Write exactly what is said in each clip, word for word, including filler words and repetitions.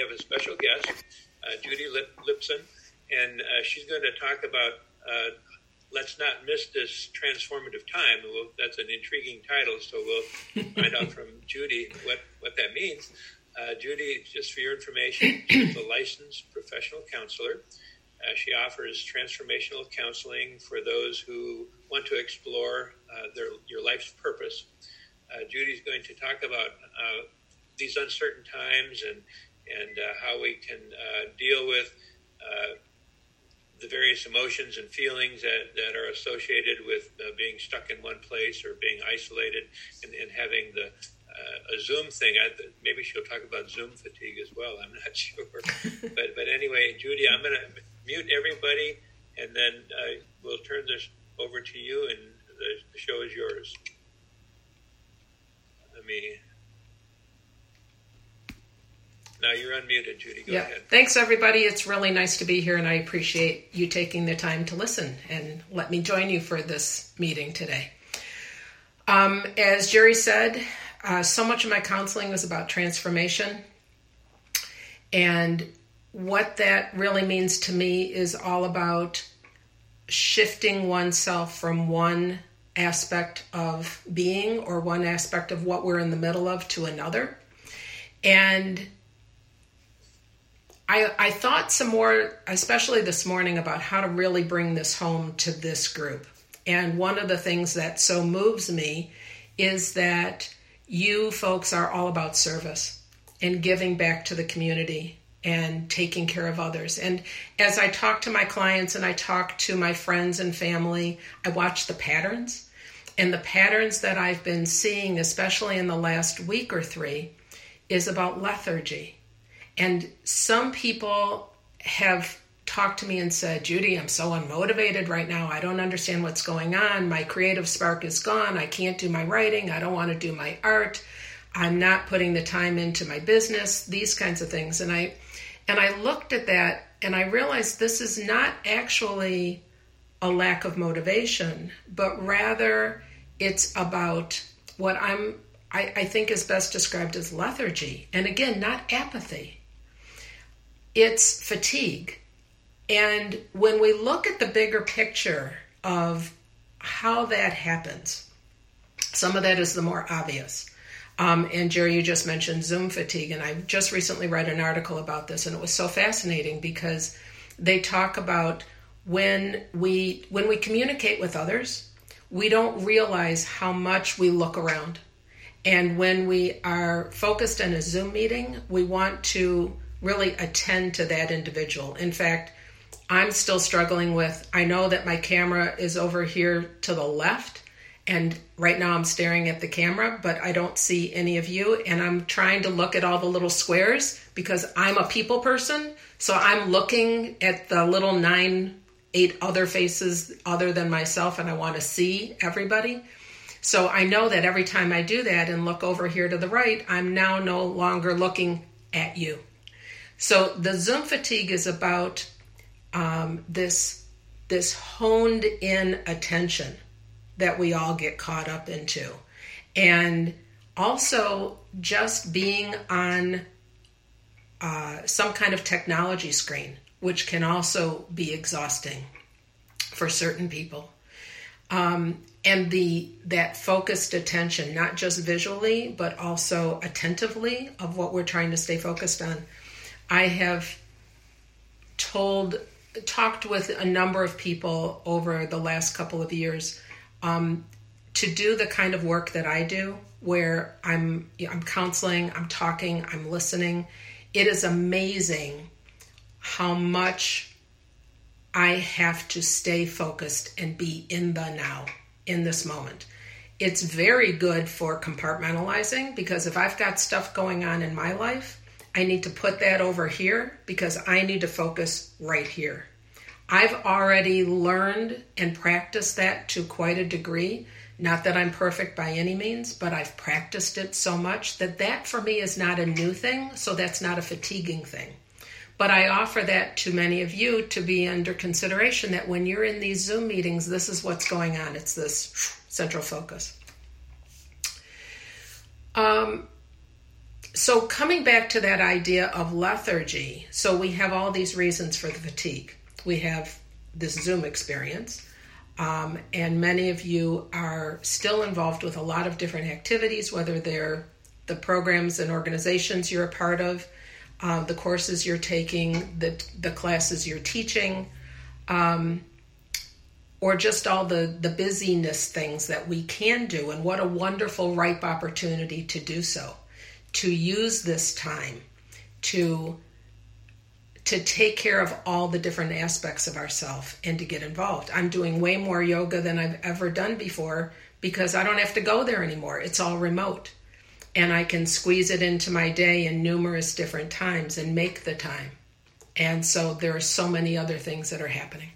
have a special guest, uh, Judy Lip- Lipson, and uh, she's going to talk about uh, Let's Not Miss This Transformative Time. We'll, that's an intriguing title, so we'll find out from Judy what, what that means. Uh, Judy, just for your information, she's a licensed professional counselor. Uh, she offers transformational counseling for those who want to explore uh, their your life's purpose. Uh, Judy's going to talk about uh, these uncertain times and and uh, how we can uh, deal with uh, the various emotions and feelings that, that are associated with uh, being stuck in one place or being isolated and, and having the uh, a Zoom thing. I, maybe she'll talk about Zoom fatigue as well. I'm not sure. but but anyway, Judy, I'm going to mute everybody, and then uh, we'll turn this over to you, and the, the show is yours. Let me... Now you're unmuted, Judy. Go yeah. ahead. Thanks, everybody. It's really nice to be here, and I appreciate you taking the time to listen and let me join you for this meeting today. Um, as Jerry said, uh, so much of my counseling was about transformation, and what that really means to me is all about shifting oneself from one aspect of being or one aspect of what we're in the middle of to another. And I, I thought some more, especially this morning, about how to really bring this home to this group. And one of the things that so moves me is that you folks are all about service and giving back to the community and taking care of others. And as I talk to my clients and I talk to my friends and family, I watch the patterns. And the patterns that I've been seeing, especially in the last week or three, is about lethargy. And some people have talked to me and said, Judy, I'm so unmotivated right now. I don't understand what's going on. My creative spark is gone. I can't do my writing. I don't want to do my art. I'm not putting the time into my business, these kinds of things. And I and I looked at that and I realized this is not actually a lack of motivation, but rather it's about what I'm I, I think is best described as lethargy. And again, not apathy. It's fatigue. And when we look at the bigger picture of how that happens, some of that is the more obvious. Um, and Jerry, you just mentioned Zoom fatigue, and I just recently read an article about this, and it was so fascinating because they talk about when we when we communicate with others, we don't realize how much we look around. And when we are focused in a Zoom meeting, we want to really attend to that individual. In fact, I'm still struggling with, I know that my camera is over here to the left, and right now I'm staring at the camera, but I don't see any of you, and I'm trying to look at all the little squares because I'm a people person, so I'm looking at the little nine, eight other faces other than myself, and I want to see everybody. So I know that every time I do that and look over here to the right, I'm now no longer looking at you. So the Zoom fatigue is about um, this, this honed in attention that we all get caught up into. And also just being on uh, some kind of technology screen, which can also be exhausting for certain people. Um, and the that focused attention, not just visually, but also attentively of what we're trying to stay focused on. I have told, talked with a number of people over the last couple of years um, to do the kind of work that I do, where I'm I'm counseling, I'm talking, I'm listening. It is amazing how much I have to stay focused and be in the now, in this moment. It's very good for compartmentalizing, because if I've got stuff going on in my life, I need to put that over here because I need to focus right here. I've already learned and practiced that to quite a degree. Not that I'm perfect by any means, but I've practiced it so much that that for me is not a new thing, so that's not a fatiguing thing. But I offer that to many of you to be under consideration, that when you're in these Zoom meetings, this is what's going on. It's this central focus. Um, so coming back to that idea of lethargy, so we have all these reasons for the fatigue. We have this Zoom experience, um, and many of you are still involved with a lot of different activities, whether they're the programs and organizations you're a part of, uh, the courses you're taking, the, the classes you're teaching, um, or just all the, the busyness things that we can do. And what a wonderful, ripe opportunity to do so, to use this time to to take care of all the different aspects of ourselves and to get involved. I'm doing way more yoga than I've ever done before because I don't have to go there anymore. It's all remote. And I can squeeze it into my day in numerous different times and make the time. And so there are so many other things that are happening.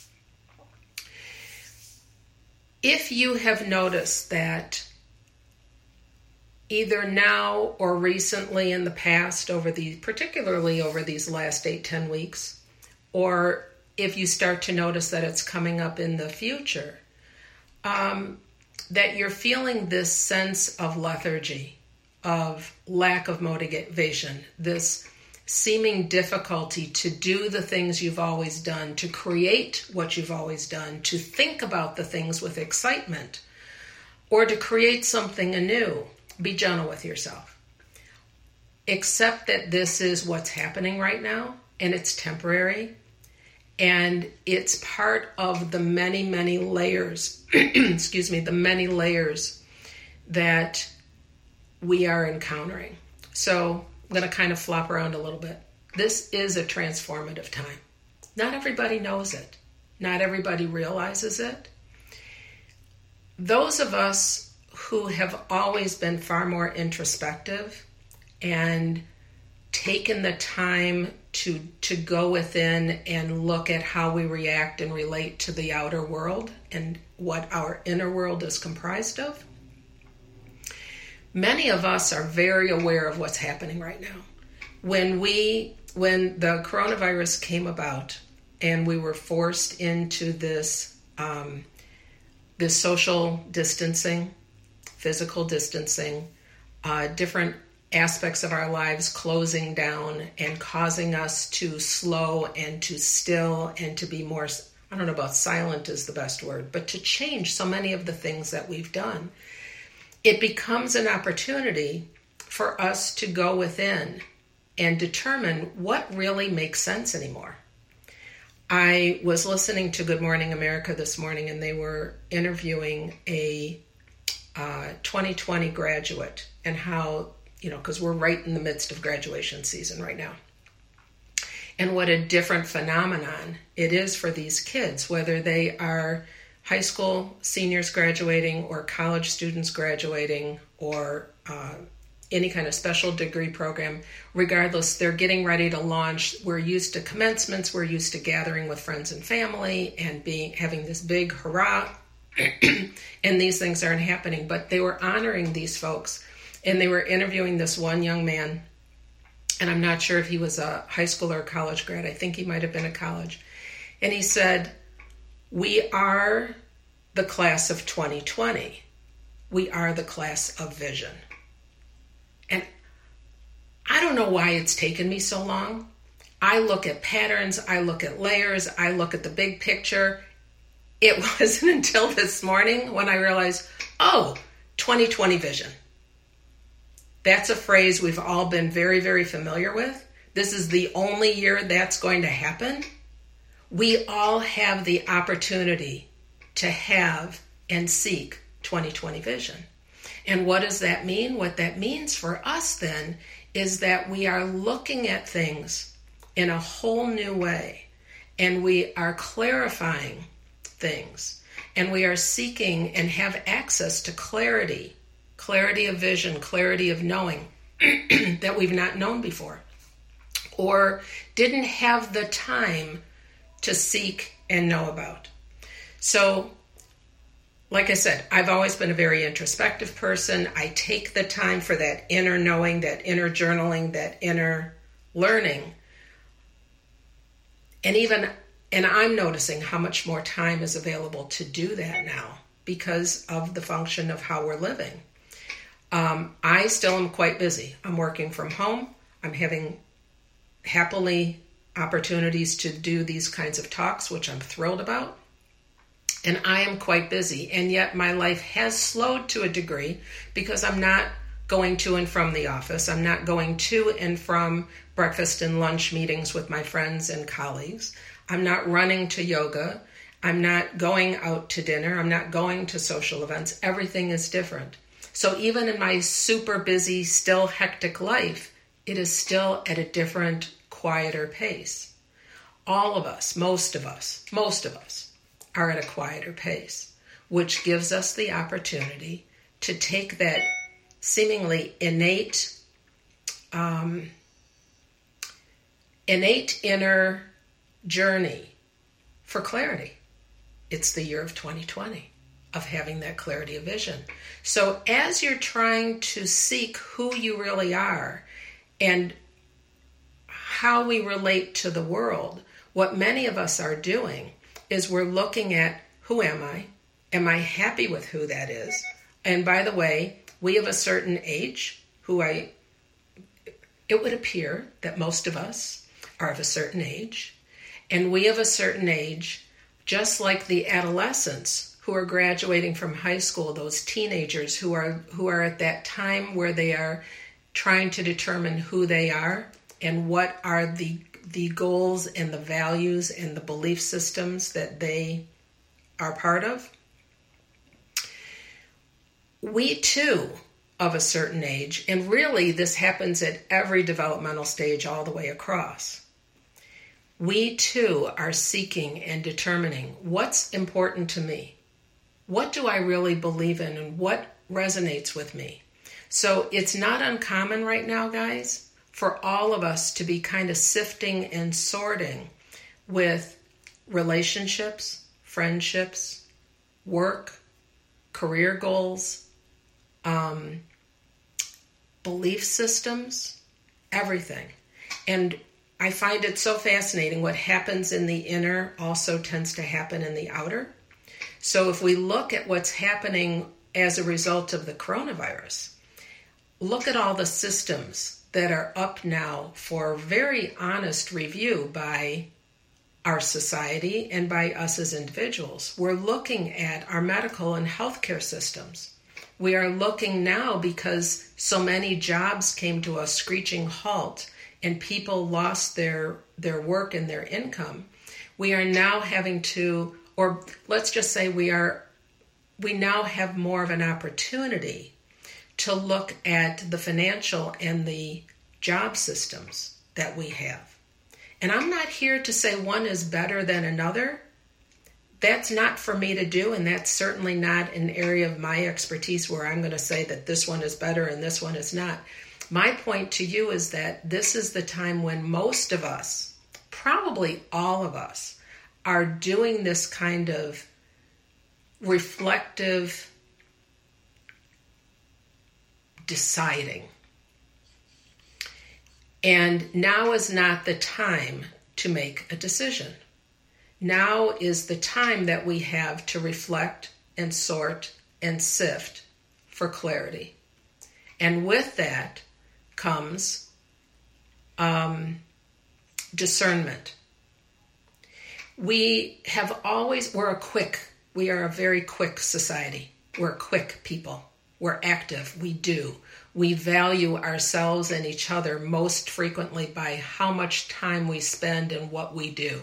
If you have noticed that either now or recently in the past, over the particularly over these last eight, ten weeks, or if you start to notice that it's coming up in the future, um, that you're feeling this sense of lethargy, of lack of motivation, this seeming difficulty to do the things you've always done, to create what you've always done, to think about the things with excitement, or to create something anew. Be gentle with yourself. Accept that this is what's happening right now, and it's temporary, and it's part of the many, many layers, excuse me, the many layers that we are encountering. So I'm going to kind of flop around a little bit. This is a transformative time. Not everybody knows it. Not everybody realizes it. Those of us who have always been far more introspective and taken the time to to go within and look at how we react and relate to the outer world and what our inner world is comprised of. Many of us are very aware of what's happening right now. When we when the coronavirus came about and we were forced into this um, this social distancing, physical distancing, uh, different aspects of our lives closing down and causing us to slow and to still and to be more, I don't know about silent is the best word, but to change so many of the things that we've done. It becomes an opportunity for us to go within and determine what really makes sense anymore. I was listening to Good Morning America this morning, and they were interviewing a uh, twenty twenty graduate and how, you know, because we're right in the midst of graduation season right now. And what a different phenomenon it is for these kids, whether they are high school seniors graduating or college students graduating or uh, any kind of special degree program. Regardless, they're getting ready to launch. We're used to commencements. We're used to gathering with friends and family and being having this big hurrah. And these things aren't happening. But they were honoring these folks. And they were interviewing this one young man. And I'm not sure if he was a high school or a college grad. I think he might have been a college. And he said, "We are the class of twenty twenty. We are the class of vision." And I don't know why it's taken me so long. I look at patterns, I look at layers, I look at the big picture. It wasn't until this morning when I realized, oh, twenty twenty vision. That's a phrase we've all been very, very familiar with. This is the only year that's going to happen. We all have the opportunity to have and seek twenty twenty vision. And what does that mean? What that means for us then is that we are looking at things in a whole new way, and we are clarifying things, and we are seeking and have access to clarity, clarity of vision, clarity of knowing that we've not known before or didn't have the time to seek and know about. So, like I said, I've always been a very introspective person. I take the time for that inner knowing, that inner journaling, that inner learning. And even, and I'm noticing how much more time is available to do that now because of the function of how we're living. Um, I still am quite busy. I'm working from home. I'm having happily opportunities to do these kinds of talks, which I'm thrilled about. And I am quite busy. And yet my life has slowed to a degree because I'm not going to and from the office. I'm not going to and from breakfast and lunch meetings with my friends and colleagues. I'm not running to yoga. I'm not going out to dinner. I'm not going to social events. Everything is different. So even in my super busy, still hectic life, it is still at a different, quieter pace. All of us, most of us, most of us are at a quieter pace, which gives us the opportunity to take that seemingly innate, um, innate inner journey for clarity. It's the year of twenty twenty, of having that clarity of vision. So as you're trying to seek who you really are and how we relate to the world, what many of us are doing is we're looking at, who am I? Am I happy with who that is? And by the way, we of a certain age, who I, it would appear that most of us are of a certain age, and we of a certain age, just like the adolescents who are graduating from high school, those teenagers who are who are at that time where they are trying to determine who they are and what are the the goals and the values and the belief systems that they are part of. We too, of a certain age, and really this happens at every developmental stage all the way across, we too are seeking and determining what's important to me. What do I really believe in and what resonates with me? So it's not uncommon right now, guys, for all of us to be kind of sifting and sorting with relationships, friendships, work, career goals, um, belief systems, everything. And I find it so fascinating. What happens in the inner also tends to happen in the outer. So if we look at what's happening as a result of the coronavirus, look at all the systems that are up now for very honest review by our society and by us as individuals. We're looking at our medical and healthcare systems. We are looking now because so many jobs came to a screeching halt and people lost their, their work and their income. We are now having to, or let's just say we are, we now have more of an opportunity to look at the financial and the job systems that we have. And I'm not here to say one is better than another. That's not for me to do, and that's certainly not an area of my expertise where I'm going to say that this one is better and this one is not. My point to you is that this is the time when most of us, probably all of us, are doing this kind of reflective deciding. And now is not the time to make a decision. Now is the time that we have to reflect and sort and sift for clarity. And with that comes um, discernment. We have always, we're a quick, we are a very quick society. We're quick people. We're active. We do. We value ourselves and each other most frequently by how much time we spend and what we do.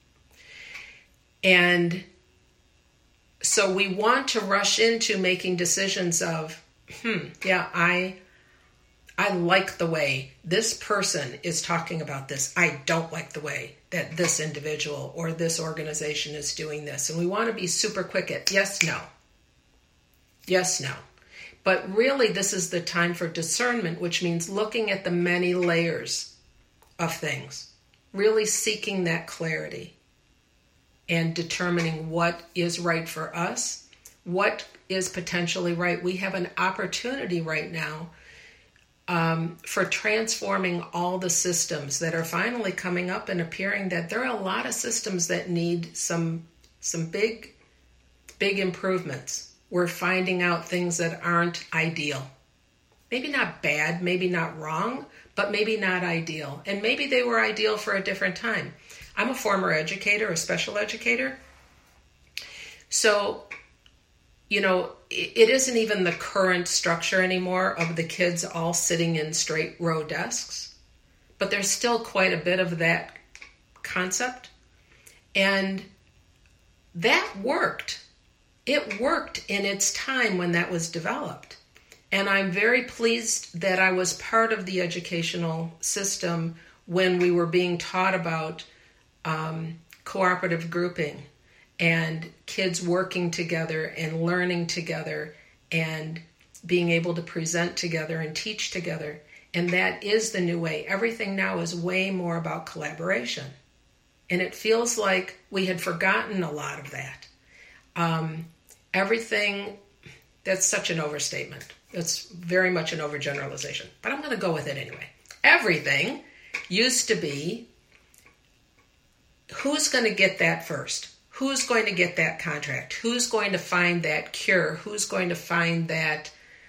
And so we want to rush into making decisions of, hmm, yeah, I I like the way this person is talking about this. I don't like the way that this individual or this organization is doing this. And we want to be super quick at yes, no. Yes, no. But really, this is the time for discernment, which means looking at the many layers of things, really seeking that clarity and determining what is right for us, what is potentially right. We have an opportunity right now um, for transforming all the systems that are finally coming up and appearing that there are a lot of systems that need some some big, big improvements. We're finding out things that aren't ideal. maybe not bad, maybe not wrong, but maybe not ideal. And maybe they were ideal for a different time. I'm a former educator, a special educator. So, you know, it isn't even the current structure anymore of the kids all sitting in straight row desks, but there's still quite a bit of that concept. And that worked. It worked in its time when that was developed. And I'm very pleased that I was part of the educational system when we were being taught about um, cooperative grouping and kids working together and learning together and being able to present together and teach together. And that is the new way. Everything now is way more about collaboration. And it feels like we had forgotten a lot of that. Um, everything, that's such an overstatement. It's very much an overgeneralization. But I'm going to go with it anyway. Everything used to be, who's going to get that first? Who's going to get that contract? Who's going to find that cure? Who's going to find that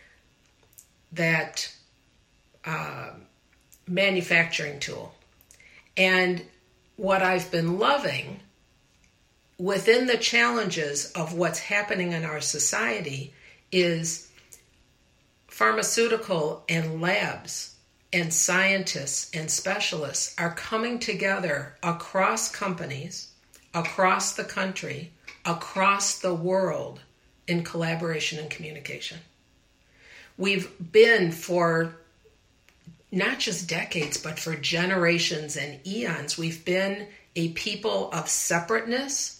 that uh, manufacturing tool? And what I've been loving within the challenges of what's happening in our society is pharmaceutical and labs and scientists and specialists are coming together across companies, across the country, across the world in collaboration and communication. We've been for not just decades, but for generations and eons, we've been a people of separateness,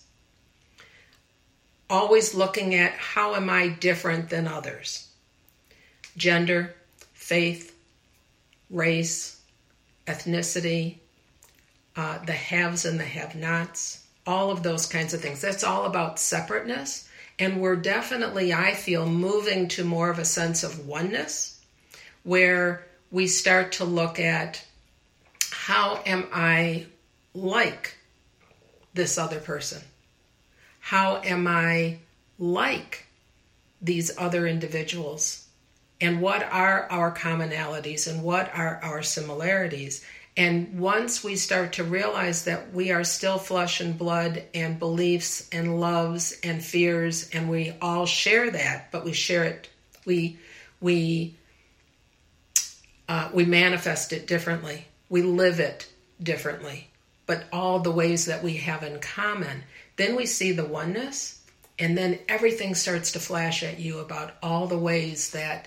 always looking at how am I different than others? Gender, faith, race, ethnicity, uh, the haves and the have-nots, all of those kinds of things. That's all about separateness. And we're definitely, I feel, moving to more of a sense of oneness, where we start to look at how am I like this other person? How am I like these other individuals? And what are our commonalities and what are our similarities? And once we start to realize that we are still flesh and blood and beliefs and loves and fears, and we all share that, but we share it, we we uh, we manifest it differently. We live it differently, but all the ways that we have in common. Then we see the oneness, and then everything starts to flash at you about all the ways that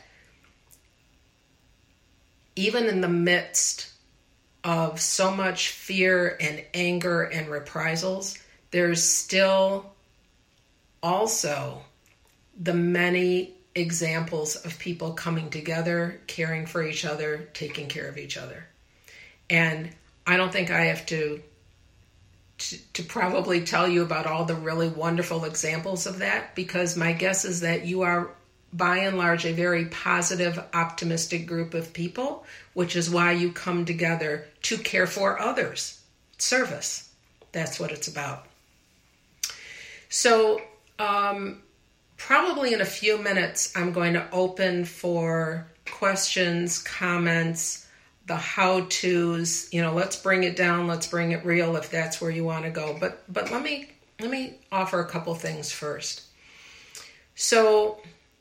even in the midst of so much fear and anger and reprisals, there's still also the many examples of people coming together, caring for each other, taking care of each other. And I don't think I have to, to, to probably tell you about all the really wonderful examples of that, because my guess is that you are by and large a very positive, optimistic group of people, which is why you come together to care for others. Service. That's what it's about. So um, probably in a few minutes, I'm going to open for questions, comments, the how-tos. You know, let's bring it down, let's bring it real if that's where you want to go. But but let me let me offer a couple things first. So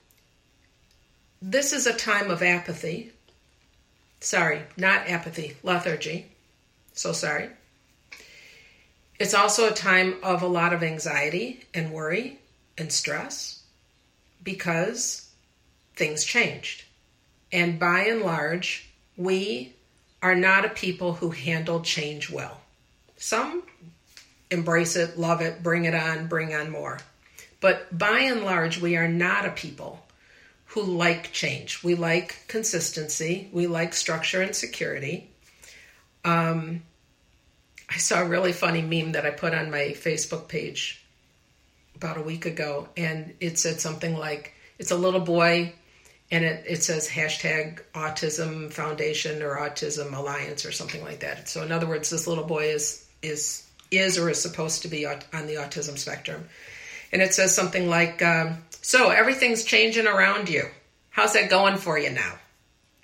this is a time of apathy. Sorry, not apathy, lethargy. So sorry. It's also a time of a lot of anxiety and worry and stress because things changed. And by and large, we are not a people who handle change well. Some embrace it, love it, bring it on, bring on more. But by and large, we are not a people who like change. We like consistency. We like structure and security. Um, I saw a really funny meme that I put on my Facebook page about a week ago, and it said something like, it's a little boy, and it, it says hashtag Autism Foundation or Autism Alliance or something like that. So in other words, this little boy is is is or is supposed to be on the autism spectrum. And it says something like, um, so everything's changing around you. How's that going for you now?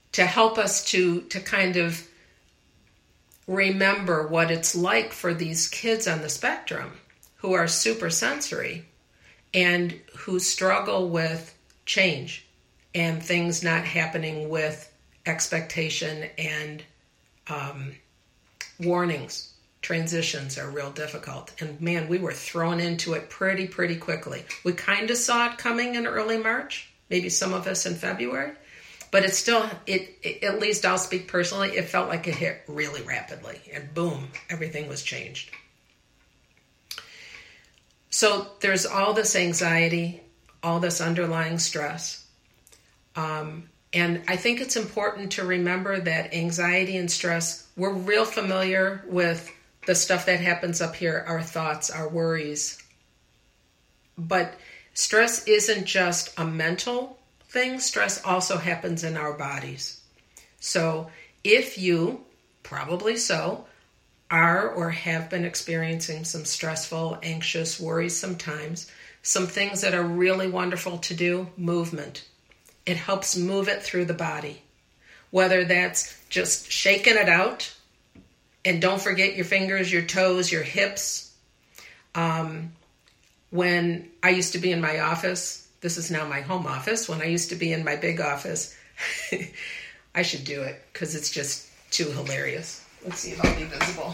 to help us to, to kind of remember what it's like for these kids on the spectrum who are super sensory and who struggle with change and things not happening with expectation and um, warnings. Transitions are real difficult. And man, we were thrown into it pretty, pretty quickly. We kind of saw it coming in early March, maybe some of us in February, but it's still, it, it at least I'll speak personally, it felt like it hit really rapidly and boom, everything was changed. So there's all this anxiety, all this underlying stress. Um, and I think it's important to remember that anxiety and stress, we're real familiar with the stuff that happens up here, our thoughts, our worries. But stress isn't just a mental thing. Stress also happens in our bodies. So if you, probably so, are or have been experiencing some stressful, anxious, worrisome times, some things that are really wonderful to do, movement. It helps move it through the body. Whether that's just shaking it out, and don't forget your fingers, your toes, your hips. Um, when I used to be in my office, this is now my home office, when I used to be in my big office, I should do it because it's just too hilarious. Let's see if I'll be visible.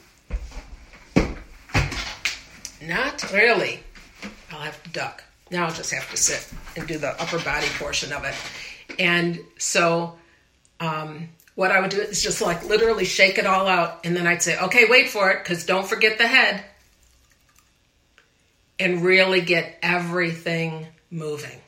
Not really. I'll have to duck. Now I'll just have to sit and do the upper body portion of it. And so um, what I would do is just like literally shake it all out. And then I'd say, okay, wait for it, because don't forget the head. And really get everything moving.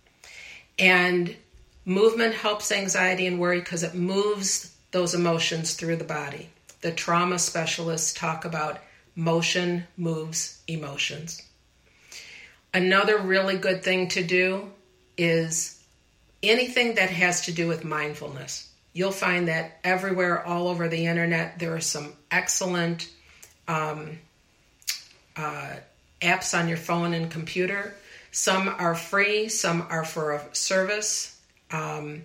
And movement helps anxiety and worry because it moves those emotions through the body. The trauma specialists talk about motion moves emotions. Another really good thing to do is anything that has to do with mindfulness. You'll find that everywhere, all over the internet, there are some excellent um, uh, apps on your phone and computer. Some are free, some are for a service. Um,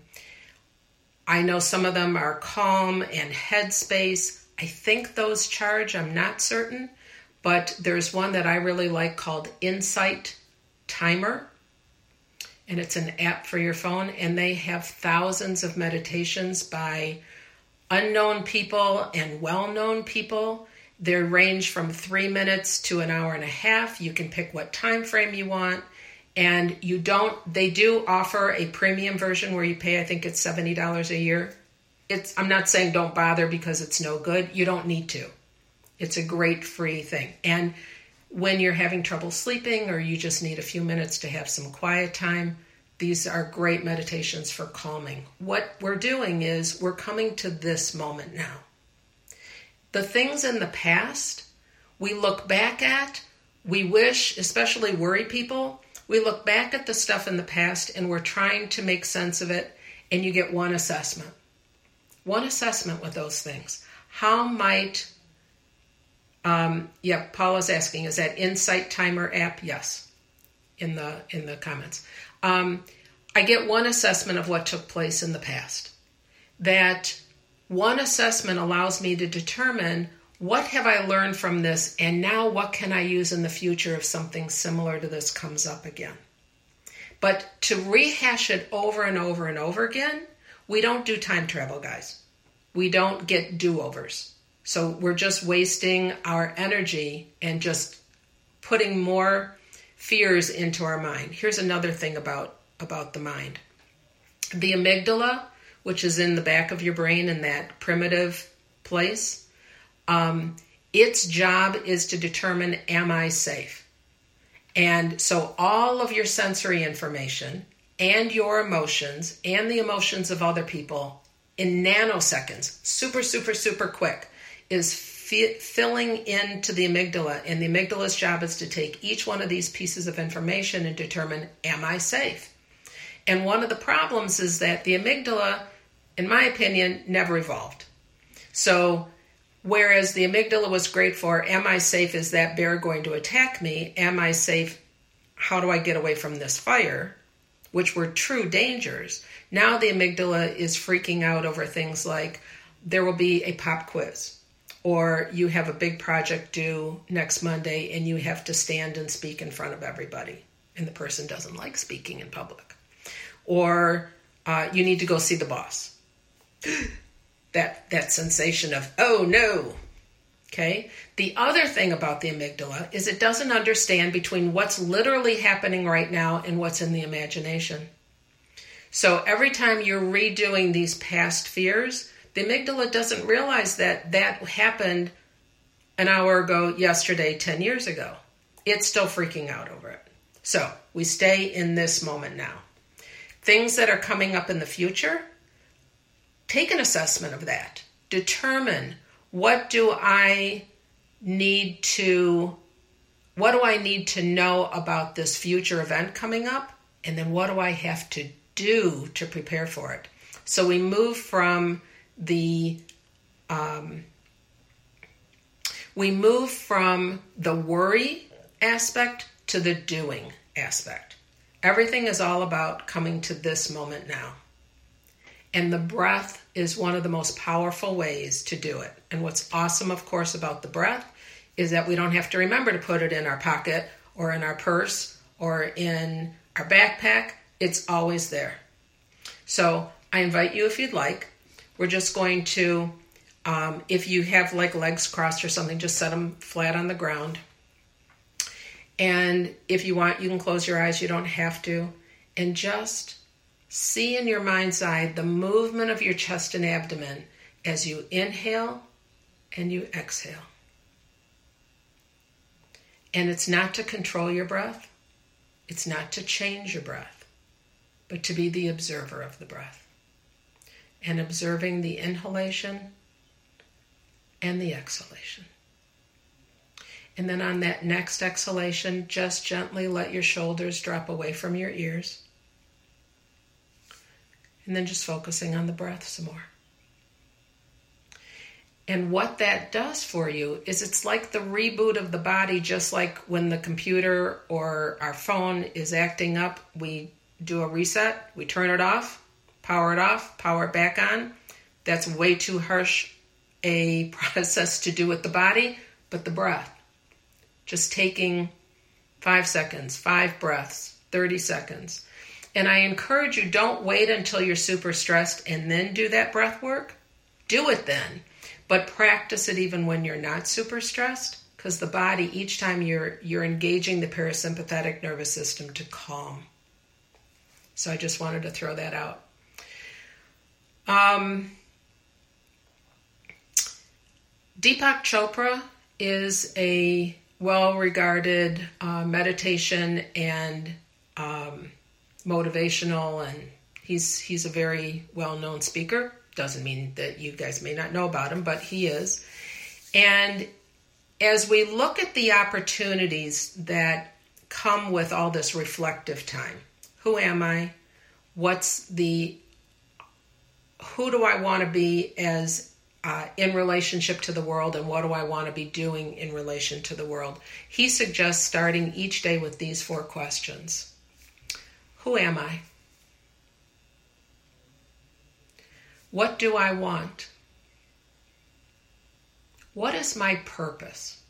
I know some of them are Calm and Headspace. I think those charge, I'm not certain, but there's one that I really like called Insight Timer, and it's an app for your phone, and they have thousands of meditations by unknown people and well-known people. They range from three minutes to an hour and a half. You can pick what time frame you want. And you don't, they do offer a premium version where you pay, I think it's seventy dollars a year. It's, I'm not saying don't bother because it's no good. You don't need to. It's a great free thing. And when you're having trouble sleeping or you just need a few minutes to have some quiet time, these are great meditations for calming. What we're doing is we're coming to this moment now. The things in the past, we look back at, we wish, especially worry people, we look back at the stuff in the past and we're trying to make sense of it, and you get one assessment. One assessment with those things. How might, um, yeah, Paula's asking, is that Insight Timer app? Yes, in the in the comments. Um, I get one assessment of what took place in the past. That one assessment allows me to determine what have I learned from this, and now what can I use in the future if something similar to this comes up again. But to rehash it over and over and over again, we don't do time travel, guys. We don't get do-overs. So we're just wasting our energy and just putting more fears into our mind. Here's another thing about, about the mind. The amygdala, which is in the back of your brain in that primitive place, Um, its job is to determine, am I safe? And so all of your sensory information and your emotions and the emotions of other people in nanoseconds, super, super, super quick, is fi- filling into the amygdala. And the amygdala's job is to take each one of these pieces of information and determine, am I safe? And one of the problems is that the amygdala, in my opinion, never evolved. So whereas the amygdala was great for, am I safe? Is that bear going to attack me? Am I safe? How do I get away from this fire? which were true dangers. Now the amygdala is freaking out over things like there will be a pop quiz, or you have a big project due next Monday and you have to stand and speak in front of everybody, and the person doesn't like speaking in public. Or uh, you need to go see the boss. that that sensation of, oh no. Okay? The other thing about the amygdala is it doesn't understand between what's literally happening right now and what's in the imagination. So every time you're redoing these past fears, the amygdala doesn't realize that that happened an hour ago, yesterday, ten years ago. It's still freaking out over it. So we stay in this moment now. Things that are coming up in the future, take an assessment of that. Determine, what do I need to, what do I need to know about this future event coming up? And then what do I have to do to prepare for it? So we move from the, um, we move from the worry aspect to the doing aspect. Everything is all about coming to this moment now. And the breath is one of the most powerful ways to do it. And what's awesome, of course, about the breath is that we don't have to remember to put it in our pocket or in our purse or in our backpack. It's always there. So I invite you, if you'd like, we're just going to, um, if you have like legs crossed or something, just set them flat on the ground. And if you want, you can close your eyes. You don't have to. And just see in your mind's eye the movement of your chest and abdomen as you inhale and you exhale. And it's not to control your breath. It's not to change your breath, but to be the observer of the breath. And observing the inhalation and the exhalation. And then on that next exhalation, just gently let your shoulders drop away from your ears. And then just focusing on the breath some more. And what that does for you is it's like the reboot of the body, just like when the computer or our phone is acting up, we do a reset, we turn it off, power it off, power it back on. That's way too harsh a process to do with the body, but the breath. Just taking five seconds, five breaths, thirty seconds. And I encourage you, don't wait until you're super stressed and then do that breath work. Do it then. But practice it even when you're not super stressed, because the body, each time you're you're engaging the parasympathetic nervous system to calm. So I just wanted to throw that out. Um, Deepak Chopra is a well-regarded uh, meditation and um, motivational, and he's he's a very well-known speaker. Doesn't mean that you guys may not know about him, but he is. And as we look at the opportunities that come with all this reflective time, who am I? What's the, who do I want to be as uh, in relationship to the world, and what do I want to be doing in relation to the world? He suggests starting each day with these four questions. Who am I? What do I want? What is my purpose?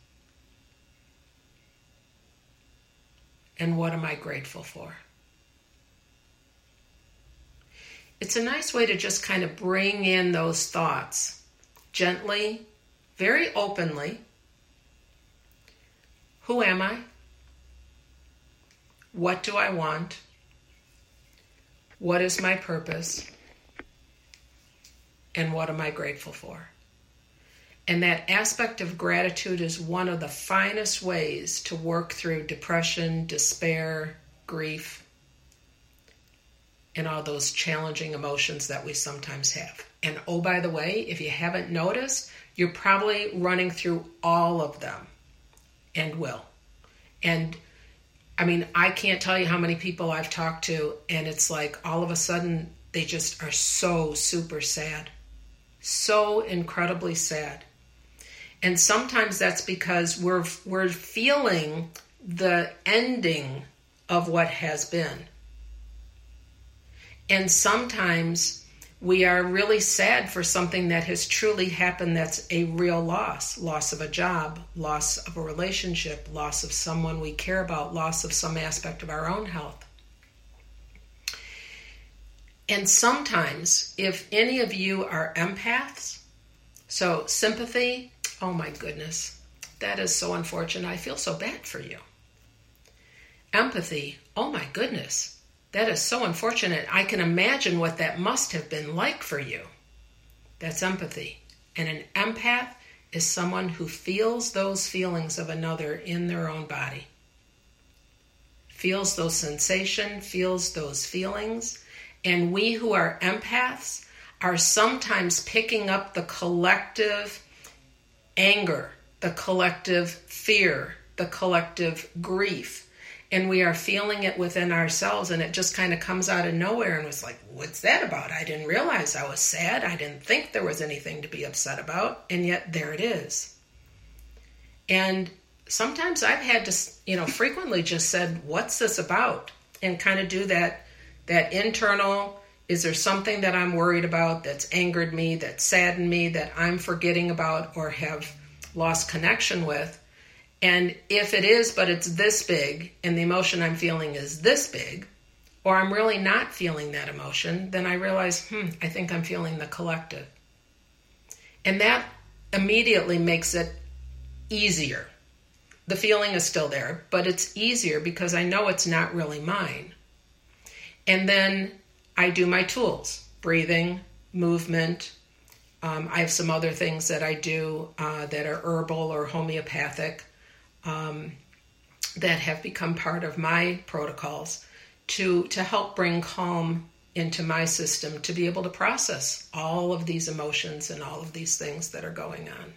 And what am I grateful for? It's a nice way to just kind of bring in those thoughts gently, very openly. Who am I? What do I want? What is my purpose? And what am I grateful for? And that aspect of gratitude is one of the finest ways to work through depression, despair, grief, and all those challenging emotions that we sometimes have. And oh, by the way, if you haven't noticed, you're probably running through all of them and will. And I mean, I can't tell you how many people I've talked to, and it's like all of a sudden they just are so super sad. So incredibly sad. And sometimes that's because we're we're feeling the ending of what has been. And sometimes we are really sad for something that has truly happened that's a real loss. Loss of a job, loss of a relationship, loss of someone we care about, loss of some aspect of our own health. And sometimes, if any of you are empaths, so sympathy, oh my goodness, that is so unfortunate. I feel so bad for you. Empathy, oh my goodness, that is so unfortunate. I can imagine what that must have been like for you. That's empathy. And an empath is someone who feels those feelings of another in their own body. Feels those sensations, feels those feelings. And we who are empaths are sometimes picking up the collective anger, the collective fear, the collective grief. And we are feeling it within ourselves, and it just kind of comes out of nowhere. And it's like, what's that about? I didn't realize I was sad. I didn't think there was anything to be upset about. And yet there it is. And sometimes I've had to, you know, frequently just said, what's this about? And kind of do that That internal, is there something that I'm worried about that's angered me, that saddened me, that I'm forgetting about or have lost connection with? And if it is, but it's this big, and the emotion I'm feeling is this big, or I'm really not feeling that emotion, then I realize, hmm, I think I'm feeling the collective. And that immediately makes it easier. The feeling is still there, but it's easier because I know it's not really mine. And then I do my tools, breathing, movement. Um, I have some other things that I do uh, that are herbal or homeopathic um, that have become part of my protocols to, to help bring calm into my system to be able to process all of these emotions and all of these things that are going on.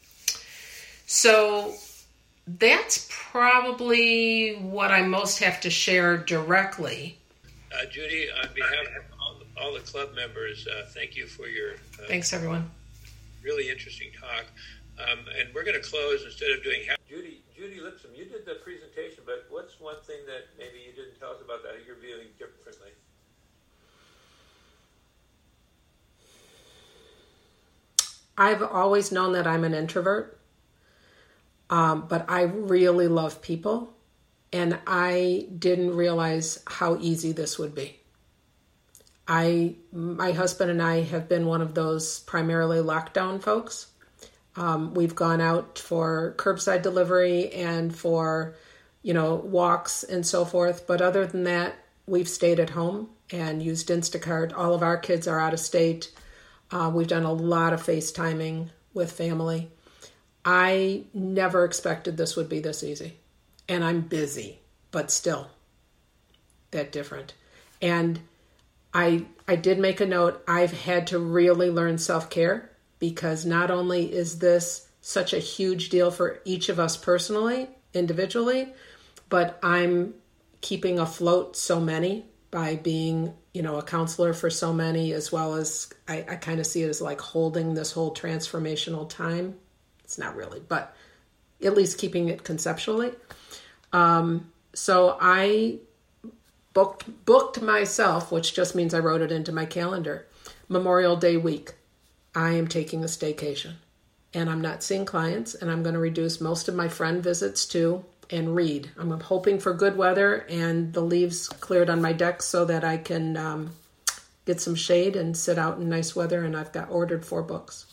So that's probably what I most have to share directly. Uh, Judy, on behalf of all the, all the club members, uh, thank you for your uh, thanks everyone. Really interesting talk. Um, and we're going to close instead of doing. Ha- Judy, Judy Lipsum, you did the presentation, but what's one thing that maybe you didn't tell us about that you're viewing differently? I've always known that I'm an introvert, um, but I really love people. And I didn't realize how easy this would be. I, my husband and I have been one of those primarily lockdown folks. Um, we've gone out for curbside delivery and for, you know, walks and so forth. But other than that, we've stayed at home and used Instacart. All of our kids are out of state. Uh, we've done a lot of FaceTiming with family. I never expected this would be this easy. And I'm busy, but still that different. And I I did make a note. I've had to really learn self-care because not only is this such a huge deal for each of us personally, individually, but I'm keeping afloat so many by being, you know, a counselor for so many, as well as I, I kind of see it as like holding this whole transformational time. It's not really, but at least keeping it conceptually. Um, so I booked booked myself, which just means I wrote it into my calendar, Memorial Day week. I am taking a staycation, and I'm not seeing clients, and I'm going to reduce most of my friend visits too and read. I'm hoping for good weather and the leaves cleared on my deck so that I can um, get some shade and sit out in nice weather, and I've got ordered four books.